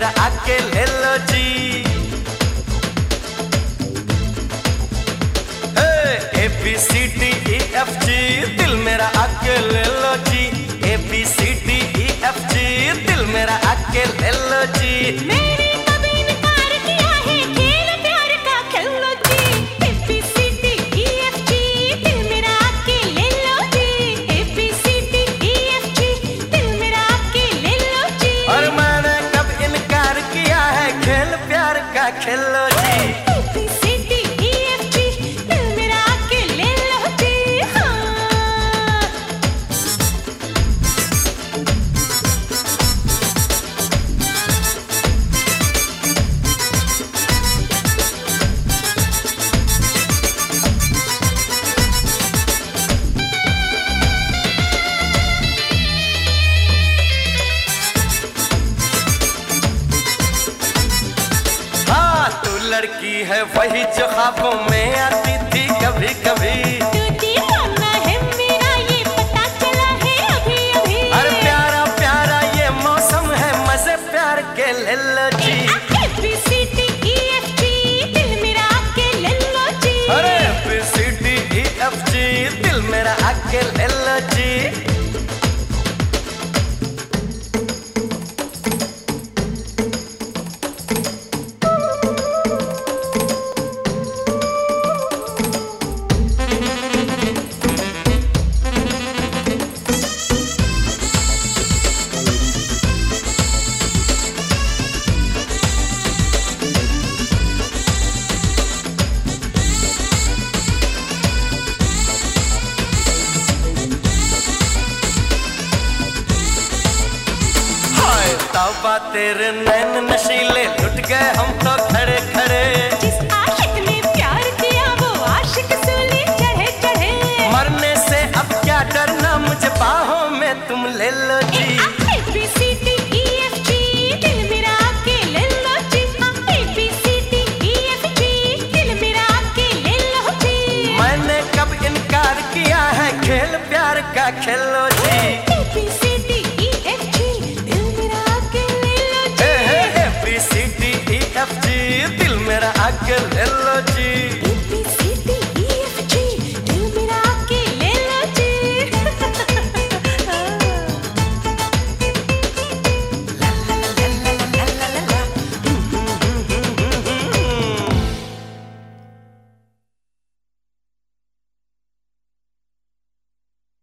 मेरा आके ले लो जी। ABCDEFG दिल मेरा आके ले लो जी। ABCDEFG दिल मेरा आके ले लो जी। मैंने कभी इनकार किया है खेल प्यार का खेलो जी। ABCDEFG दिल मेरा आके ले लो जी। ABCDEFG दिल मेरा आके ले लो जी। और मैंने कब इनकार किया है खेल प्यार का खेलो जी। लड़की है वही जो ख्वाबों में आती थी कभी कभी। तू दीवाना है मेरा ये पता चला है अभी अभी। अरे प्यारा प्यारा ये मौसम है मजे प्यार के ले लो जी। ABCDEFG दिल मेरा आके ले लो जी। अरे ABCDEFG दिल मेरा आके ले लो जी। तौबा तेरे नैन नशीले लुट गए हम तो खड़े खड़े। जिस आशिक ने प्यार किया वो आशिक सूली चढ़े चढ़े। मरने से अब क्या डरना मुझे बाहों में तुम ले लो जी। ABCDEFG दिल मेरा आके ले लो जी। ABCDEFG दिल मेरा आके ले लो जी। मैंने कब इनकार किया है खेल प्यार का खेलो जी। ABCDEFG दिल मेरा आके ले लो जी। ABCDEFG दिल मेरा आके ले लो जी।